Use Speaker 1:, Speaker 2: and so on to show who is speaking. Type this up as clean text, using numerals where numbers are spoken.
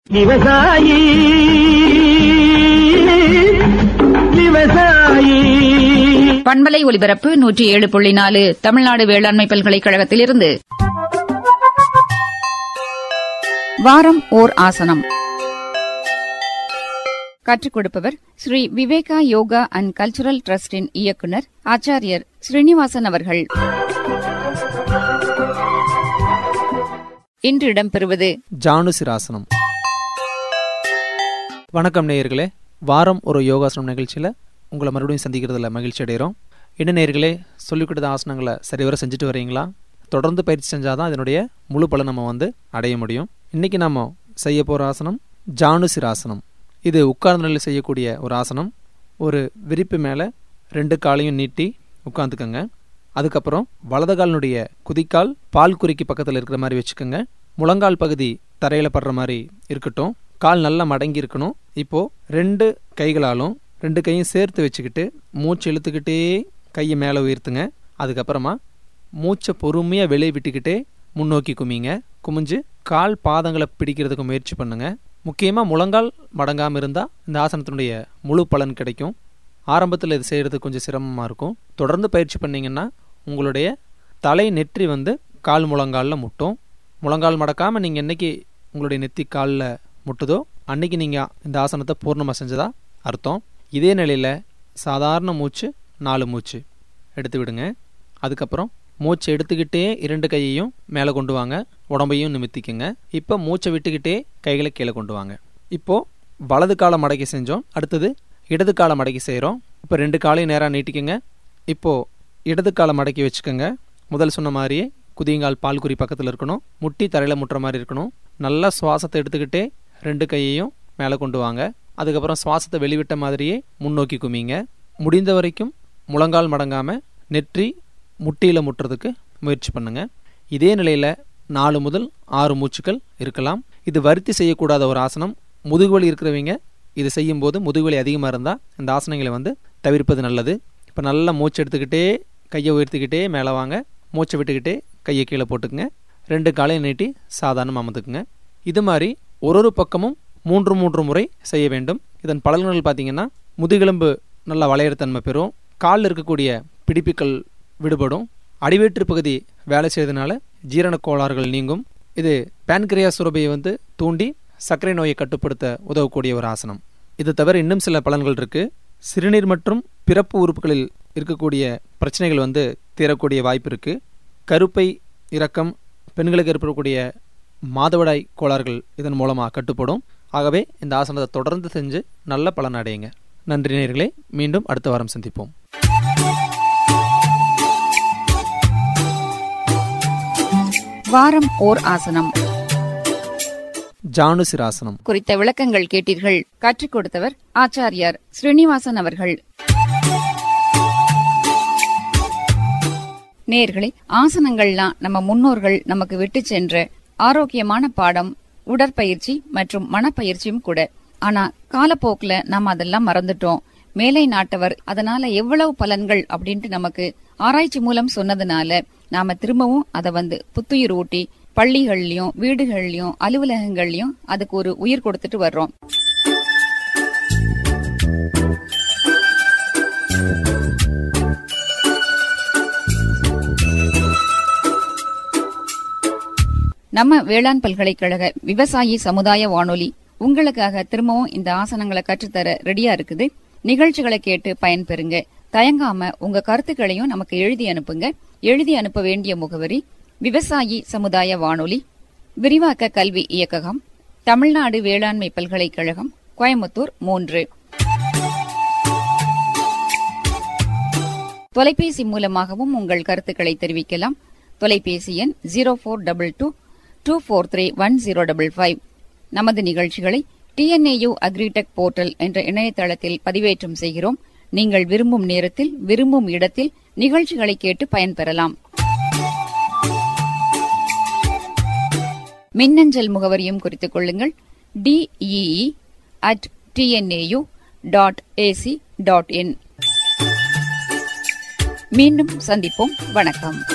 Speaker 1: விவசாயி விவசாயி
Speaker 2: பண்பலை ஒலிபரப்பு 107.4 தமிழ்நாடு வேளாண்மை பல்கலைக்கழகத்திலிருந்து வாரம் ஓர் ஆசனம். கற்றுக் கொடுப்பவர் ஸ்ரீ விவேகா யோகா அண்ட் கல்ச்சுரல் டிரஸ்டின் இயக்குனர் ஆச்சாரியர் ஸ்ரீனிவாசன் அவர்கள். இன்று இடம்பெறுவது
Speaker 3: ஜானுசிராசனம். வணக்கம் நேயர்களே, வாரம் ஒரு யோகாசனம் நிகழ்ச்சியில் உங்களை மறுபடியும் சந்திக்கிறதுல மகிழ்ச்சி அடைகிறோம். என்ன நேயர்களே, சொல்லிக் கொடுத்த ஆசனங்களை சரிவர செஞ்சுட்டு வரீங்களா? தொடர்ந்து பயிற்சி செஞ்சால் தான் இதனுடைய முழு பலன் நம்ம அடைய முடியும். இன்றைக்கி நம்ம செய்ய போகிற ஆசனம் ஜானுசிராசனம். இது உட்கார்ந்த நிலையில் செய்யக்கூடிய ஒரு ஆசனம். ஒரு விரிப்பு மேலே 2 காலையும் நீட்டி உட்காந்துக்கங்க. அதுக்கப்புறம் வலது காலினுடைய குதிக்கால் பால் குறிக்கு பக்கத்தில் இருக்கிற மாதிரி வச்சுக்கோங்க. முழங்கால் பகுதி தரையில் படுற மாதிரி இருக்கட்டும். கால் நல்லா மடங்கி இருக்கணும். இப்போது 2 கைகளாலும் 2 கையும் சேர்த்து வச்சுக்கிட்டு மூச்சு இழுத்துக்கிட்டே கையை மேலே உயர்த்துங்க. அதுக்கப்புறமா மூச்சை பொறுமையாக வெளியே விட்டுக்கிட்டே முன்னோக்கி குமிஞ்சு கால் பாதங்களை பிடிக்கிறதுக்கு முயற்சி பண்ணுங்க. முக்கியமாக முழங்கால் மடங்காமல் இருந்தால் இந்த ஆசனத்தினுடைய முழு பலன் கிடைக்கும். ஆரம்பத்தில் இது செய்கிறது கொஞ்சம் சிரமமாக இருக்கும். தொடர்ந்து பயிற்சி பண்ணிங்கன்னா உங்களுடைய தலை நெற்றி கால் முழங்காலில் முட்டும். முழங்கால் மடக்காமல் நீங்கள் என்றைக்கு உங்களுடைய நெத்தி காலில் முட்டுதோ அன்றைக்கி நீங்கள் இந்த ஆசனத்தை பூர்ணமாக செஞ்சதா அர்த்தம். இதே நிலையில் சாதாரண மூச்சு 4 மூச்சு எடுத்து விடுங்க. அதுக்கப்புறம் மூச்சை எடுத்துக்கிட்டே 2 கையையும் மேலே கொண்டு வாங்க, உடம்பையும் நிமித்திக்குங்க. இப்போ மூச்சை விட்டுக்கிட்டே கைகளை கீழே கொண்டு வாங்க. இப்போது வலது காலை மடக்கி செஞ்சோம், அடுத்தது இடது காலை மடக்கி செய்கிறோம். இப்போ 2 காலையும் நேராக நீட்டிக்குங்க. இப்போது இடது காலை மடக்கி வச்சுக்கோங்க. முதல் சொன்ன மாதிரியே குதியங்கால் பால்குறி பக்கத்தில் இருக்கணும், முட்டி தரையில் முட்டுற மாதிரி இருக்கணும். நல்லா சுவாசத்தை எடுத்துக்கிட்டே 2 கையையும் மேலே கொண்டு வாங்க. அதுக்கப்புறம் சுவாசத்தை வெளிவிட்ட மாதிரியே முன்னோக்கி குமிங்க. முடிந்த வரைக்கும் முழங்கால் மடங்காமல் நெற்றி முட்டியில் முட்டுறதுக்கு முயற்சி பண்ணுங்கள். இதே நிலையில் 4 முதல் 6 மூச்சுக்கள் இருக்கலாம். இது வருத்தி செய்யக்கூடாத ஒரு ஆசனம். முதுகுவலி இருக்கிறவங்க இது செய்யும்போது முதுகுவலி அதிகமாக இருந்தால் இந்த ஆசனங்களை தவிர்ப்பது நல்லது. இப்போ நல்லா மூச்சு எடுத்துக்கிட்டே கையை உயர்த்திக்கிட்டே மேலே வாங்க, மூச்சை விட்டுக்கிட்டே கையை கீழே போட்டுக்குங்க. 2 காலையும் நீட்டி சாதாரணமாக அமர்ந்துக்குங்க. இது மாதிரி ஒரு பக்கமும் 3 முறை செய்ய வேண்டும். இதன் பலன்கள் பார்த்திங்கன்னா முதுகெலும்பு நல்லா வளையத்தன்மை பெறும், காலில் இருக்கக்கூடிய பிடிப்புகள் விடுபடும், அடிவேற்று பகுதி வேலை செய்வதனால ஜீரண கோளாறுகள் நீங்கும். இது பேன்கிரியாஸ் சுரபியை தூண்டி சர்க்கரை நோயை கட்டுப்படுத்த உதவக்கூடிய ஒரு ஆசனம். இது தவிர இன்னும் சில பலன்கள் இருக்குது. சிறுநீர் மற்றும் பிறப்பு உறுப்புகளில் இருக்கக்கூடிய பிரச்சனைகள் தீரக்கூடிய வாய்ப்பு இருக்குது. கருப்பை இறக்கம், பெண்களுக்கு ஏற்படக்கூடிய மாதவிடாய் கோளாறுகள் இதன் மூலமாக கட்டுப்படும். ஆகவே இந்த ஆசனத்தை தொடர்ந்து செஞ்சு நல்ல பலன் அடையுங்க. நன்றி நேயர்களே, மீண்டும் அடுத்த வாரம் சந்திப்போம்.
Speaker 2: வாரம் ஓர் ஆசனம்
Speaker 3: ஜானுசிராசனம்
Speaker 2: குறித்த விளக்கங்கள் கேட்டீர்கள். கற்றுக் கொடுத்தவர் ஆச்சாரியார் ஸ்ரீனிவாசன் அவர்கள். நேயர்களே, ஆசனங்கள்லாம் நம்ம முன்னோர்கள் நமக்கு விட்டு சென்ற ஆரோக்கியமான பாடம், உடற்பயிற்சி மற்றும் மனப்பயிற்சியும் கூட. ஆனா காலப்போக்குல நாம அதெல்லாம் மறந்துட்டோம். மேலை நாட்டவர் அதனால எவ்வளவு பலன்கள் அப்படின்ட்டு நமக்கு ஆராய்ச்சி மூலம் சொன்னதுனால நாம திரும்பவும் அதை புத்துயிர் ஊட்டி பள்ளிகள்லயும் வீடுகள்லயும் அலுவலகங்கள்லயும் அதுக்கு ஒரு உயிர் கொடுத்துட்டு வர்றோம். நம்ம வேளாண் பல்கலைக்கழக விவசாயி சமுதாய வானொலி உங்களுக்காக திரும்பவும் இந்த ஆசனங்களை கற்றுத்தர ரெடியா இருக்குது. நிகழ்ச்சிகளை கேட்டு பயன்பெறுங்க. தயங்காம உங்க கருத்துக்களையும் நமக்கு எழுதி அனுப்புங்க. எழுதி அனுப்ப வேண்டிய முகவரி: விவசாயி சமுதாய வானொலி, விரிவாக்க கல்வி இயக்ககம், தமிழ்நாடு வேளாண்மை பல்கலைக்கழகம், கோயம்புத்தூர் 3. தொலைபேசி மூலமாகவும் உங்கள் கருத்துக்களை தெரிவிக்கலாம். தொலைபேசி எண் 0422243155. நமது நிகழ்ச்சிகளை TNAU Agritech போர்ட்டல் என்ற இணையதளத்தில் பதிவேற்றம் செய்கிறோம். நீங்கள் விரும்பும் நேரத்தில் விரும்பும் இடத்தில் நிகழ்ச்சிகளை கேட்டு பயன்பெறலாம். மின்னஞ்சல் முகவரியும் குறித்துக் கொள்ளுங்கள்: dee@tnau.ac.in. மீண்டும் சந்திப்போம். வணக்கம்.